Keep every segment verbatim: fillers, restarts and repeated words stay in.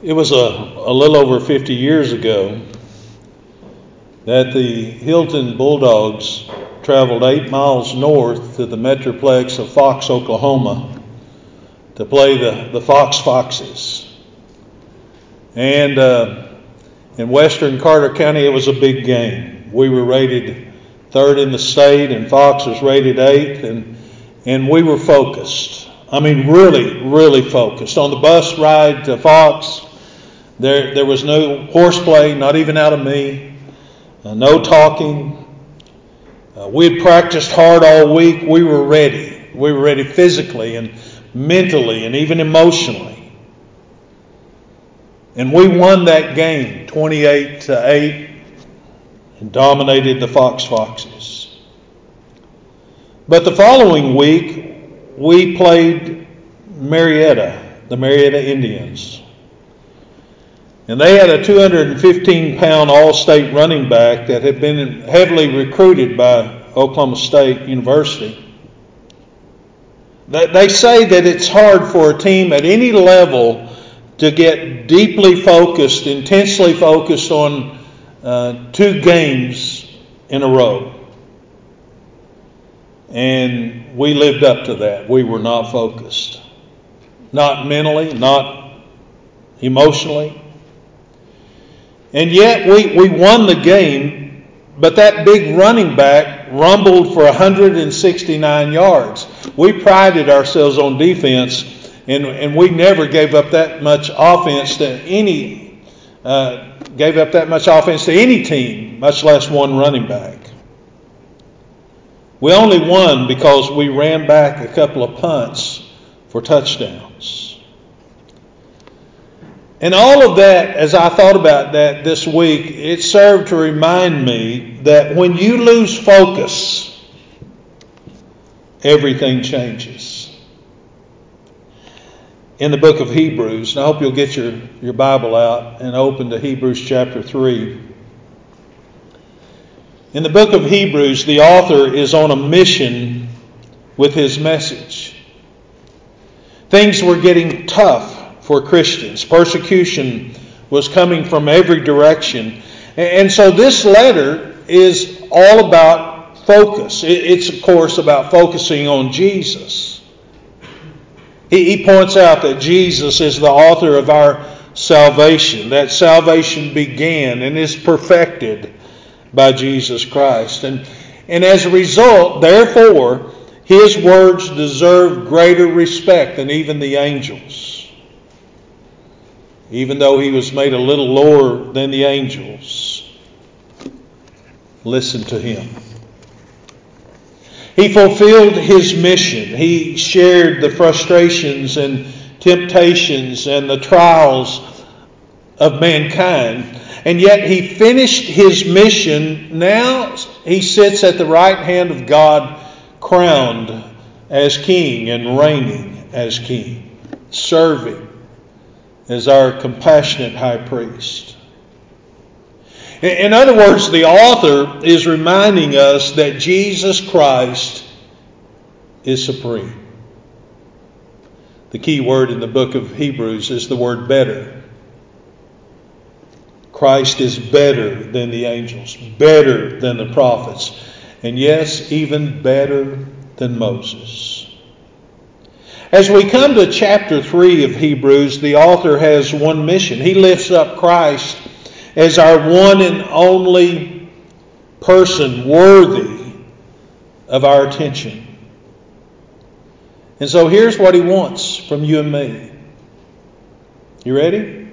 It was a, a little over fifty years ago that the Hilton Bulldogs traveled eight miles north to the metroplex of Fox, Oklahoma to play the, the Fox Foxes. And uh, in western Carter County, it was a big game. We were rated third in the state, and Fox was rated eighth, and, and we were focused. I mean, really, really focused. On the bus ride to Fox, there, there was no horseplay, not even out of me, uh, no talking. Uh, we had practiced hard all week. We were ready. We were ready physically and mentally and even emotionally. And we won that game twenty-eight to eight and dominated the Fox Foxes. But the following week, we played Marietta, the Marietta Indians. And they had a two hundred fifteen pound all-state running back that had been heavily recruited by Oklahoma State University. They say that it's hard for a team at any level to get deeply focused, intensely focused on uh, two games in a row. And we lived up to that. We were not focused. Not mentally, not emotionally. And yet we, we won the game, but that big running back rumbled for one hundred sixty-nine yards. We prided ourselves on defense, and, and we never gave up that much offense to any uh, gave up that much offense to any team, much less one running back. We only won because we ran back a couple of punts for touchdowns. And all of that, as I thought about that this week, it served to remind me that when you lose focus, everything changes. In the book of Hebrews, and I hope you'll get your, your Bible out and open to Hebrews chapter three. In the book of Hebrews, the author is on a mission with his message. Things were getting tough for Christians. Persecution was coming from every direction. And so this letter is all about focus. It's, of course, about focusing on Jesus. He points out that Jesus is the author of our salvation, that salvation began and is perfected by Jesus Christ. And, and as a result, therefore, his words deserve greater respect than even the angels. Even though he was made a little lower than the angels, listen to him. He fulfilled his mission. He shared the frustrations and temptations and the trials of mankind. And yet he finished his mission. Now he sits at the right hand of God, crowned as king and reigning as king, serving as our compassionate high priest. In other words, the author is reminding us that Jesus Christ is supreme. The key word in the book of Hebrews is the word better. Christ is better than the angels, better than the prophets, and yes, even better than Moses. As we come to chapter three of Hebrews, the author has one mission. He lifts up Christ as our one and only person worthy of our attention. And so here's what he wants from you and me. You ready?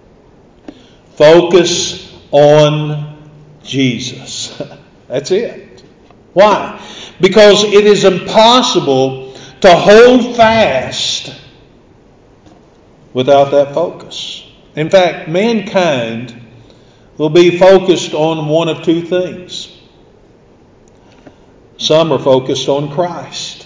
Focus on Jesus. That's it. Why? Because it is impossible to hold fast without that focus. In fact, mankind will be focused on one of two things. Some are focused on Christ.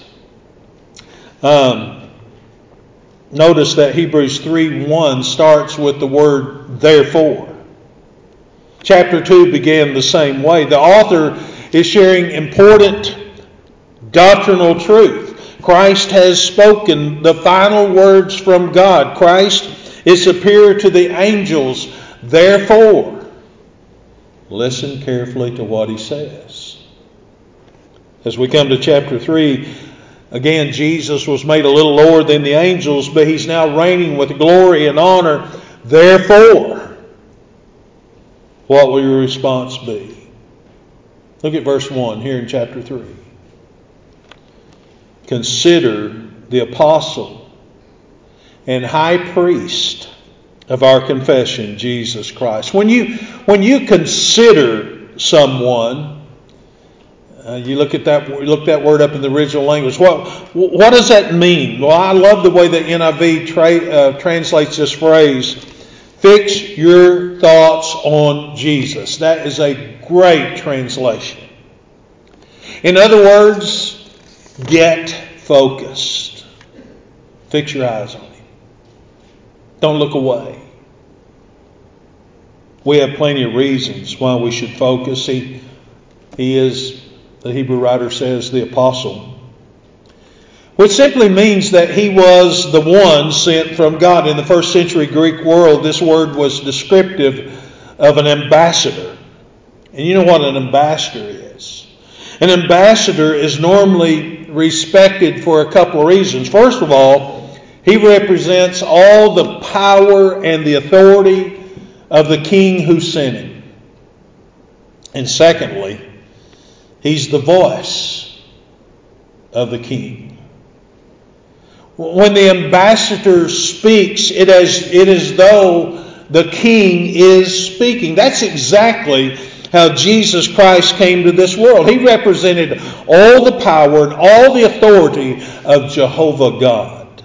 Um, notice that Hebrews three one starts with the word therefore. Chapter two began the same way. The author is sharing important doctrinal truth. Christ has spoken the final words from God. Christ is superior to the angels. Therefore, listen carefully to what he says. As we come to chapter three, again, Jesus was made a little lower than the angels, but he's now reigning with glory and honor. Therefore, what will your response be? Look at verse one here in chapter three. Consider the apostle and high priest of our confession, Jesus Christ. When you, when you consider someone, Uh, you look at that. You look that word up in the original language. What what does that mean? Well, I love the way the N I V tra- uh, translates this phrase. Fix your thoughts on Jesus. That is a great translation. In other words, get focused. Fix your eyes on Him. Don't look away. We have plenty of reasons why we should focus. He he is. The Hebrew writer says the apostle, which simply means that he was the one sent from God. In the first century Greek world, this word was descriptive of an ambassador. And you know what an ambassador is. An ambassador is normally respected for a couple of reasons. First of all, he represents all the power and the authority of the king who sent him. And secondly, he's the voice of the king. When the ambassador speaks, it is, it is though the king is speaking. That's exactly how Jesus Christ came to this world. He represented all the power and all the authority of Jehovah God.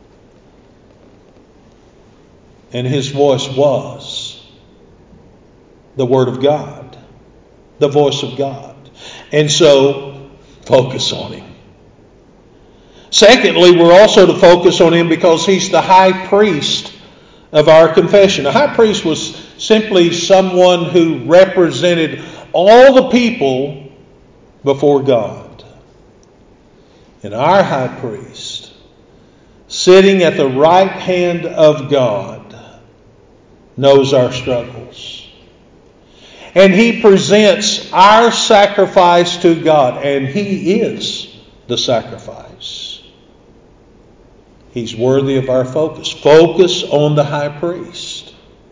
And his voice was the Word of God, the voice of God. And so, focus on Him. Secondly, we're also to focus on Him because He's the high priest of our confession. A high priest was simply someone who represented all the people before God. And our high priest, sitting at the right hand of God, knows our struggles. And He presents our sacrifice to God. And He is the sacrifice. He's worthy of our focus. Focus on the high priest.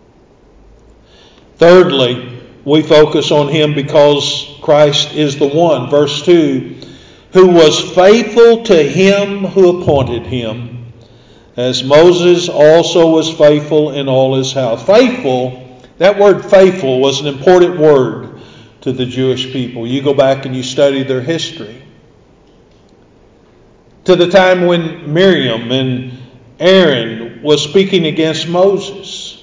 Thirdly, we focus on Him because Christ is the one. Verse two, who was faithful to Him who appointed Him, as Moses also was faithful in all his house. Faithful. That word faithful was an important word to the Jewish people. You go back and you study their history. To the time when Miriam and Aaron was speaking against Moses.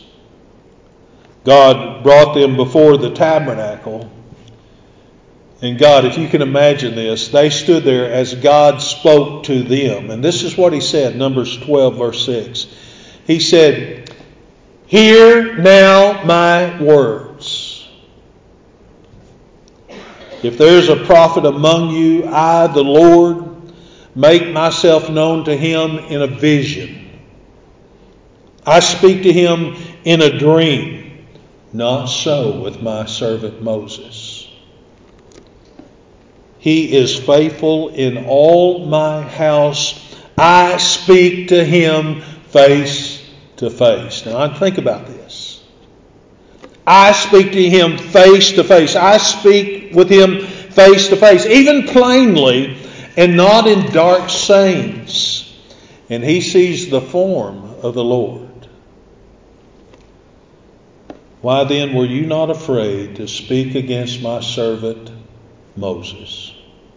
God brought them before the tabernacle. And God, if you can imagine this, they stood there as God spoke to them. And this is what He said, Numbers twelve, verse six. He said, "Hear now my words. If there is a prophet among you, I, the Lord, make myself known to him in a vision. I speak to him in a dream. Not so with my servant Moses. He is faithful in all my house. I speak to him face to face." Now, think about this. I speak to him face to face. I speak with him face to face, even plainly, and not in dark sayings. And he sees the form of the Lord. Why then were you not afraid to speak against my servant Moses?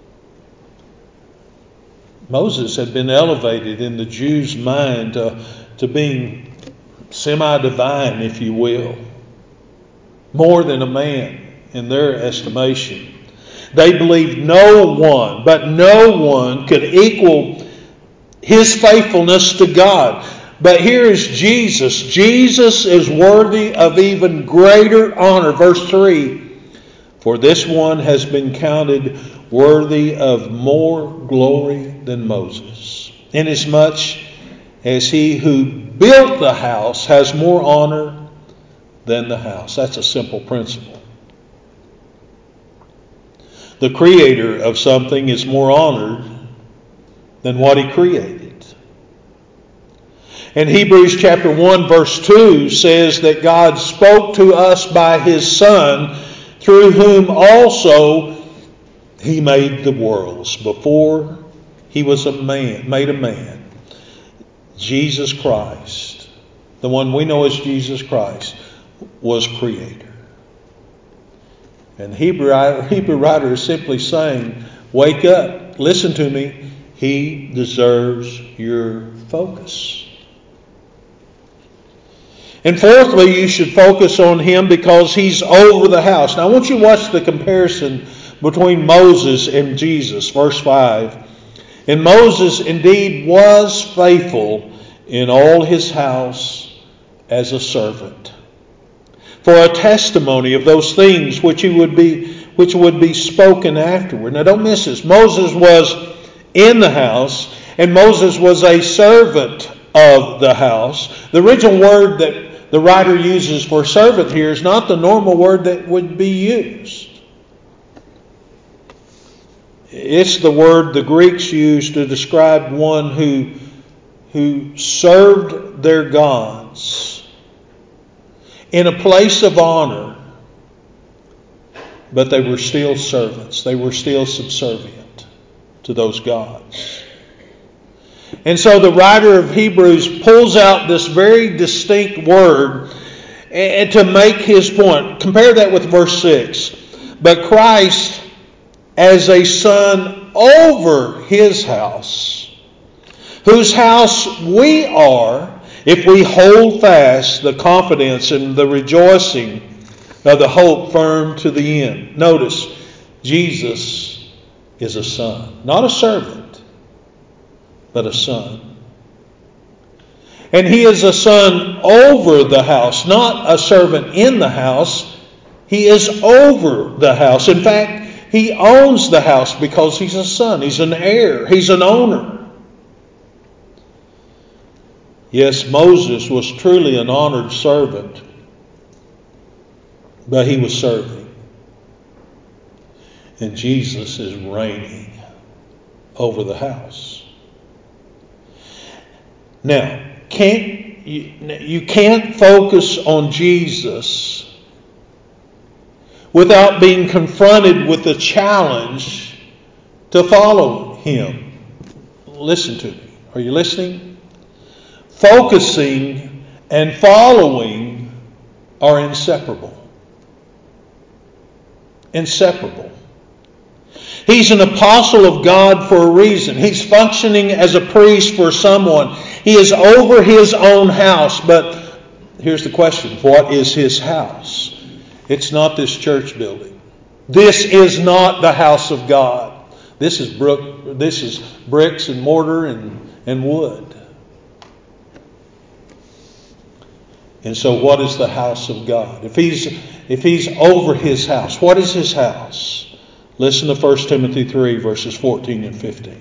Moses had been elevated in the Jews' mind to, to being semi-divine, if you will. More than a man in their estimation. They believed no one, but no one could equal his faithfulness to God. But here is Jesus. Jesus is worthy of even greater honor. Verse three, "For this one has been counted worthy of more glory than Moses, inasmuch as he who built the house has more honor than the house. That's a simple principle. The creator of something is more honored than what he created. And Hebrews chapter one verse two says that God spoke to us by his Son, through whom also he made the worlds. Before he was a man, made a man, Jesus Christ, the one we know as Jesus Christ, was creator. And Hebrew, Hebrew writer is simply saying, wake up, listen to me, he deserves your focus. And fourthly, you should focus on him because he's over the house. Now I want you to watch the comparison between Moses and Jesus. Verse five. And Moses indeed was faithful in all his house as a servant, for a testimony of those things which he would be which would be spoken afterward. Now don't miss this. Moses was in the house, and Moses was a servant of the house. The original word that the writer uses for servant here is not the normal word that would be used. It's the word the Greeks used to describe one who, who served their gods in a place of honor, but they were still servants. They were still subservient to those gods. And so the writer of Hebrews pulls out this very distinct word and to make his point. Compare that with verse six. But Christ as a son over his house, whose house we are, if we hold fast the confidence and the rejoicing of the hope firm to the end. Notice, Jesus is a son, not a servant, but a son. And he is a son over the house, not a servant in the house. He is over the house. In fact, he owns the house because he's a son. He's an heir. He's an owner. Yes, Moses was truly an honored servant, but he was serving. And Jesus is reigning over the house. Now, can't you, you can't focus on Jesus without being confronted with the challenge to follow him. Listen to me. Are you listening? Focusing and following are inseparable. Inseparable. He's an apostle of God for a reason. He's functioning as a priest for someone. He is over his own house. But here's the question. What is his house? It's not this church building. This is not the house of God. This is brook, this is bricks and mortar and, and wood. And so what is the house of God? If he's if he's over his house, what is his house? Listen to First Timothy three, verses fourteen and fifteen.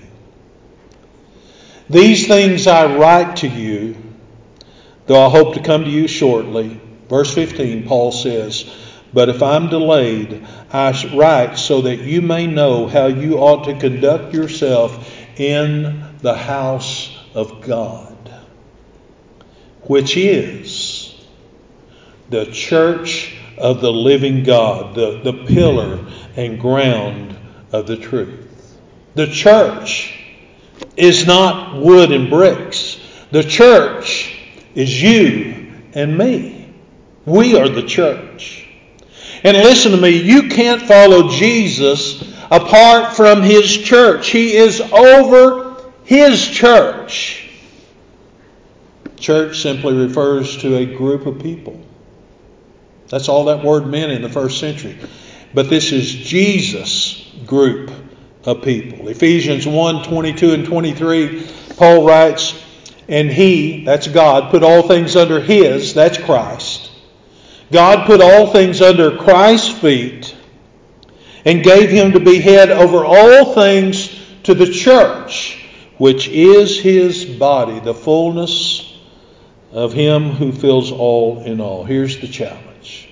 These things I write to you, though I hope to come to you shortly. Verse fifteen, Paul says, but if I'm delayed, I write so that you may know how you ought to conduct yourself in the house of God, which is the church of the living God, the, the pillar and ground of the truth. The church is not wood and bricks. The church is you and me. We are the church. And listen to me, you can't follow Jesus apart from his church. He is over his church. Church simply refers to a group of people. That's all that word meant in the first century. But this is Jesus' group of people. Ephesians one, twenty-two and twenty-three, Paul writes, and he, that's God, put all things under his, that's Christ. God put all things under Christ's feet and gave him to be head over all things to the church, which is his body, the fullness of him who fills all in all. Here's the challenge.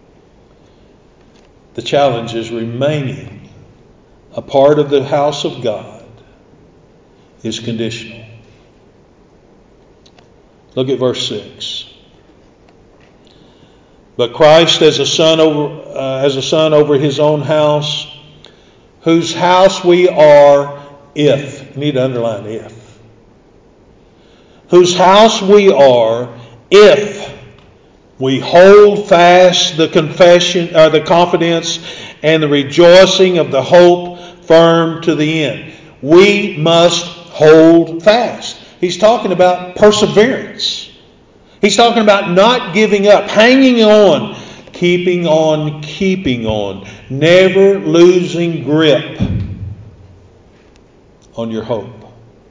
The challenge is remaining a part of the house of God is conditional. Look at verse six. But Christ as a son over uh, as a son over his own house, whose house we are if. You need to underline if. Whose house we are if we hold fast the confession, or the confidence and the rejoicing of the hope firm to the end. We must hold fast. He's talking about perseverance. He's talking about not giving up, hanging on, keeping on, keeping on, never losing grip on your hope.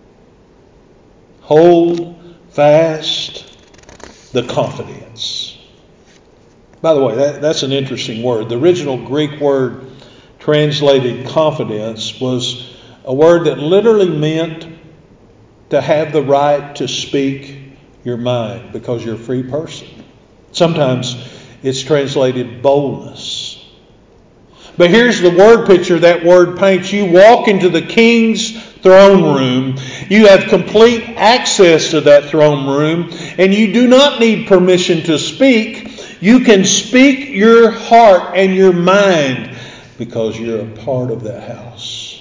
Hold fast the confidence. By the way, that, that's an interesting word. The original Greek word translated confidence was a word that literally meant to have the right to speak your mind because you're a free person. Sometimes it's translated boldness. But here's the word picture that word paints. You walk into the king's throne room. You have complete access to that throne room, and you do not need permission to speak. You can speak your heart and your mind because you're a part of that house.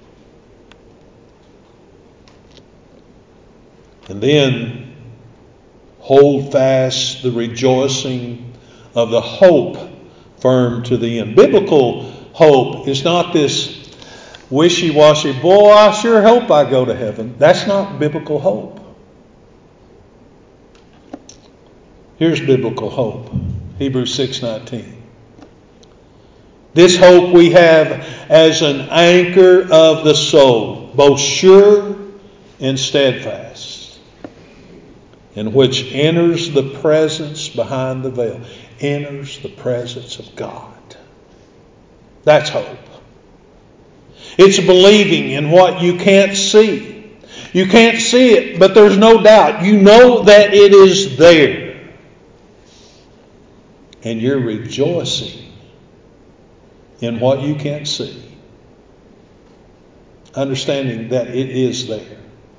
And then hold fast the rejoicing of the hope firm to the end. Biblical hope is not this wishy-washy, boy, I sure hope I go to heaven. That's not biblical hope. Here's biblical hope. Hebrews six nineteen. This hope we have as an anchor of the soul, both sure and steadfast, in which enters the presence behind the veil, enters the presence of God. That's hope. It's believing in what you can't see. You can't see it, but there's no doubt. You know that it is there. And you're rejoicing in what you can't see. Understanding that it is there.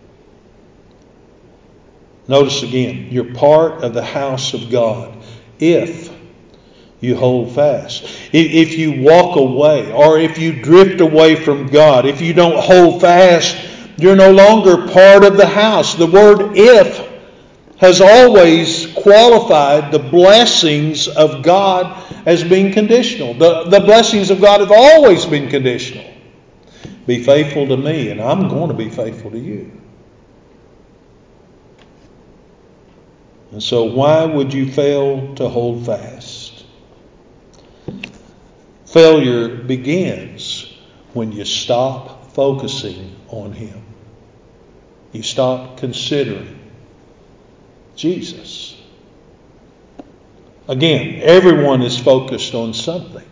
Notice again, you're part of the house of God if you hold fast. If you walk away or if you drift away from God, if you don't hold fast, you're no longer part of the house. The word if has always qualified the blessings of God as being conditional. The, the blessings of God have always been conditional. Be faithful to me and I'm going to be faithful to you. And so why would you fail to hold fast? Failure begins when you stop focusing on Him. You stop considering Jesus. Again, everyone is focused on something.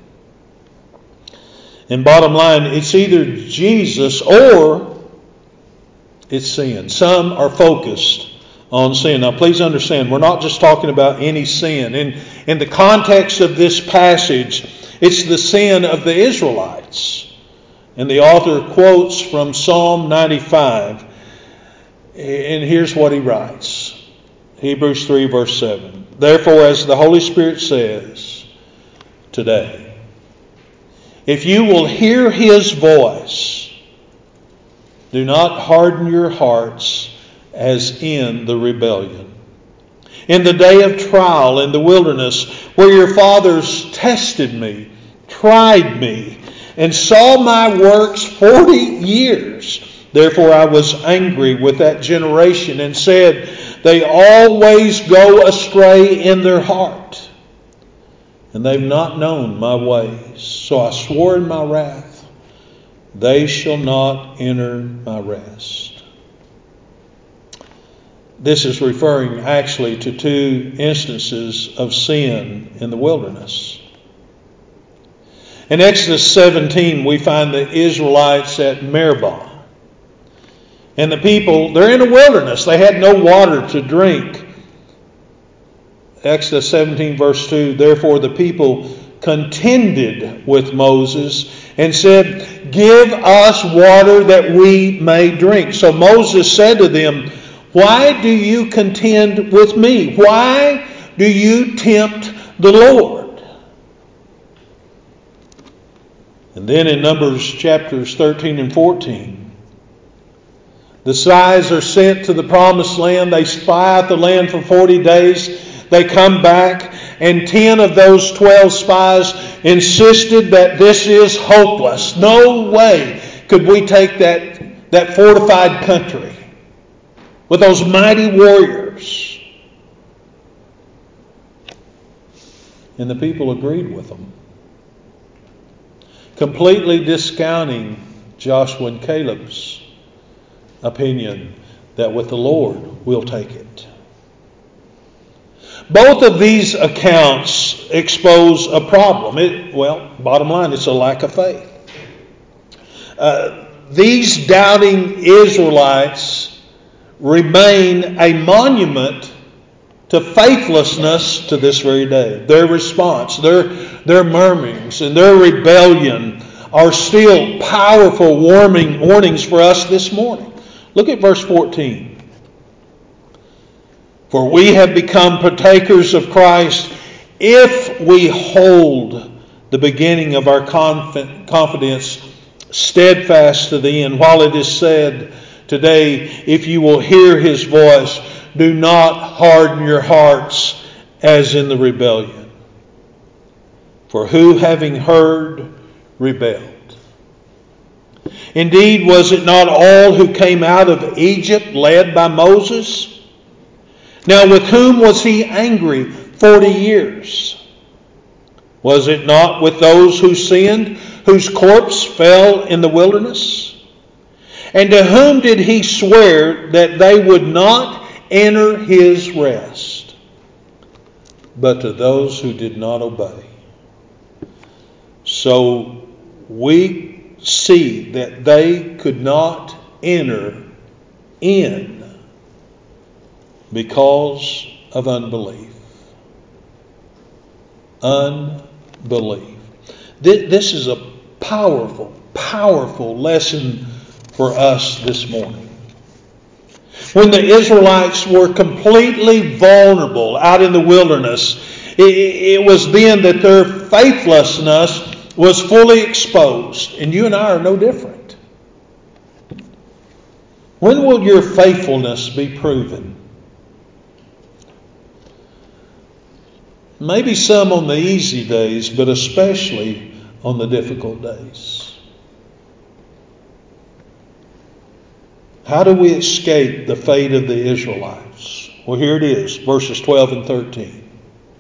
And bottom line, it's either Jesus or it's sin. Some are focused on sin. Now please understand, we're not just talking about any sin. In, in the context of this passage, it's the sin of the Israelites. And the author quotes from Psalm ninety-five. And here's what he writes. Hebrews three verse seven. Therefore, as the Holy Spirit says today, if you will hear His voice, do not harden your hearts as in the rebellion. In the day of trial in the wilderness, where your fathers tested me, tried me, and saw my works forty years. Therefore I was angry with that generation and said, they always go astray in their heart, and they've not known my ways. So I swore in my wrath, they shall not enter my rest. This is referring actually to two instances of sin in the wilderness. In Exodus seventeen, we find the Israelites at Meribah. And the people, they're in a wilderness. They had no water to drink. Exodus seventeen verse two, therefore the people contended with Moses and said, give us water that we may drink. So Moses said to them, why do you contend with me? Why do you tempt the Lord? And then in Numbers chapters thirteen and fourteen, the spies are sent to the promised land. They spy out the land for forty days. They come back, and ten of those twelve spies insisted that this is hopeless. No way could we take that, that fortified country with those mighty warriors. And the people agreed with them, completely discounting Joshua and Caleb's opinion that with the Lord we'll take it. Both of these accounts expose a problem. It, well, bottom line, it's a lack of faith. Uh, these doubting Israelites remain a monument to faithlessness to this very day. Their response, their, their murmurings, and their rebellion are still powerful warning, warnings for us this morning. Look at verse fourteen. For we have become partakers of Christ if we hold the beginning of our confidence steadfast to the end. While it is said today, if you will hear his voice, do not harden your hearts as in the rebellion. For who, having heard, rebelled? Indeed, was it not all who came out of Egypt led by Moses? Now with whom was he angry forty years? Was it not with those who sinned, whose corpse fell in the wilderness? And to whom did he swear that they would not enter his rest? But to those who did not obey. So we see that they could not enter in because of unbelief. Unbelief. This is a powerful, powerful lesson for us this morning. When the Israelites were completely vulnerable out in the wilderness, it was then that their faithlessness was fully exposed. And you and I are no different. When will your faithfulness be proven? Maybe some on the easy days, but especially on the difficult days. How do we escape the fate of the Israelites? Well, here it is, verses twelve and thirteen.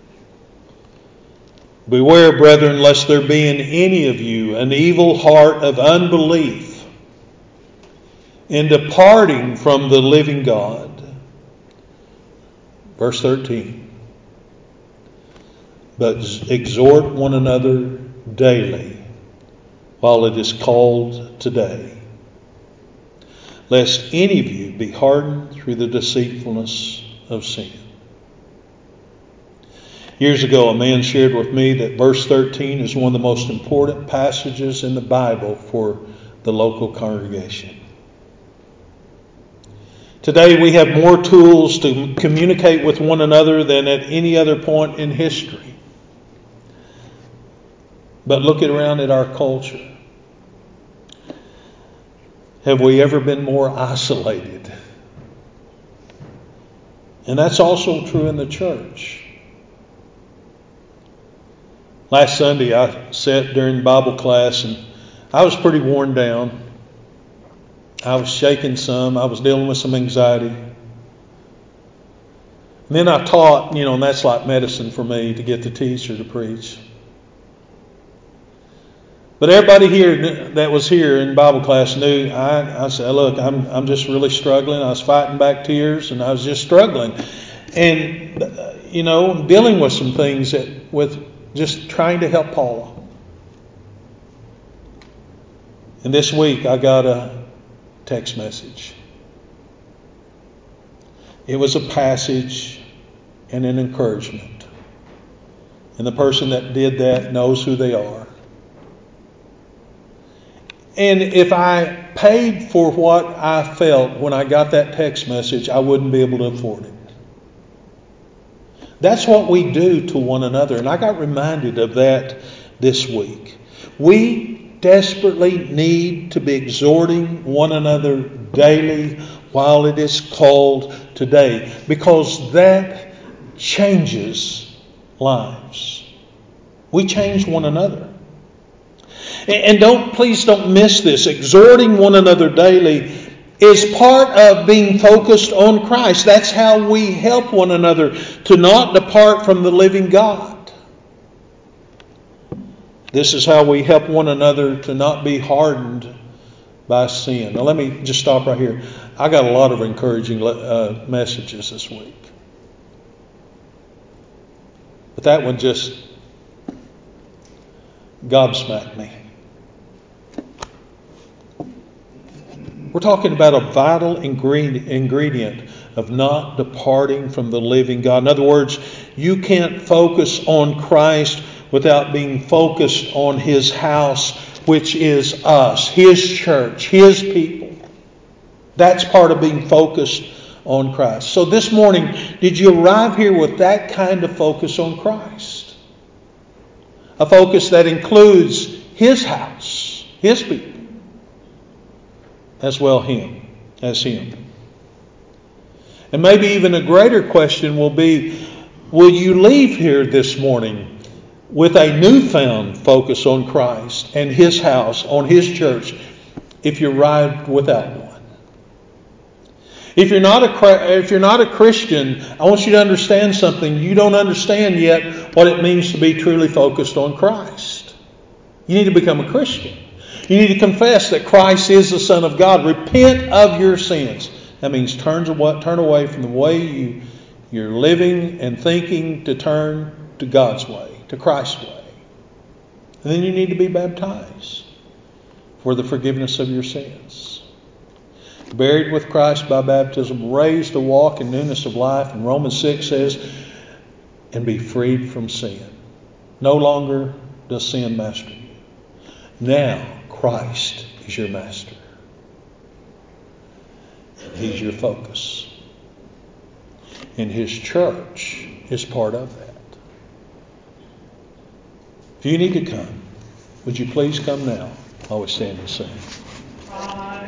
Beware, brethren, lest there be in any of you an evil heart of unbelief in departing from the living God. Verse thirteen. But exhort one another daily while it is called today, lest any of you be hardened through the deceitfulness of sin. Years ago, a man shared with me that verse thirteen is one of the most important passages in the Bible for the local congregation. Today we have more tools to communicate with one another than at any other point in history. But look around at our culture. Have we ever been more isolated? And that's also true in the church. Last Sunday I sat during Bible class and I was pretty worn down. I was shaking some. I was dealing with some anxiety. And then I taught, you know, and that's like medicine for me to get the teacher to preach. But everybody here that was here in Bible class knew, I, I said, look, I'm I'm just really struggling. I was fighting back tears and I was just struggling. And, you know, dealing with some things that with just trying to help Paula. And this week I got a text message. It was a passage and an encouragement. And the person that did that knows who they are. And if I paid for what I felt when I got that text message, I wouldn't be able to afford it. That's what we do to one another. And I got reminded of that this week. We desperately need to be exhorting one another daily while it is called today, because that changes lives. We change one another. And don't, please don't miss this. Exhorting one another daily is part of being focused on Christ. That's how we help one another to not depart from the living God. This is how we help one another to not be hardened by sin. Now let me just stop right here. I got a lot of encouraging uh, messages this week. But that one just gobsmacked me. We're talking about a vital ingredient of not departing from the living God. In other words, you can't focus on Christ without being focused on His house, which is us, His church, His people. That's part of being focused on Christ. So this morning, did you arrive here with that kind of focus on Christ? A focus that includes His house, His people, as well Him, as Him. And maybe even a greater question will be, will you leave here this morning with a newfound focus on Christ and His house, on His church, if you arrived without one? If you're not a if you're not a Christian, I want you to understand something. You don't understand yet what it means to be truly focused on Christ. You need to become a Christian. You need to confess that Christ is the Son of God. Repent of your sins. That means turn away, turn away from the way you, you're living and thinking to turn to God's way, to Christ's way. And then you need to be baptized for the forgiveness of your sins. Buried with Christ by baptism, raised to walk in newness of life. And Romans six says, and be freed from sin. No longer does sin master you. Now Christ is your master. And He's your focus. And His church is part of that. If you need to come, would you please come now while we stand and sing?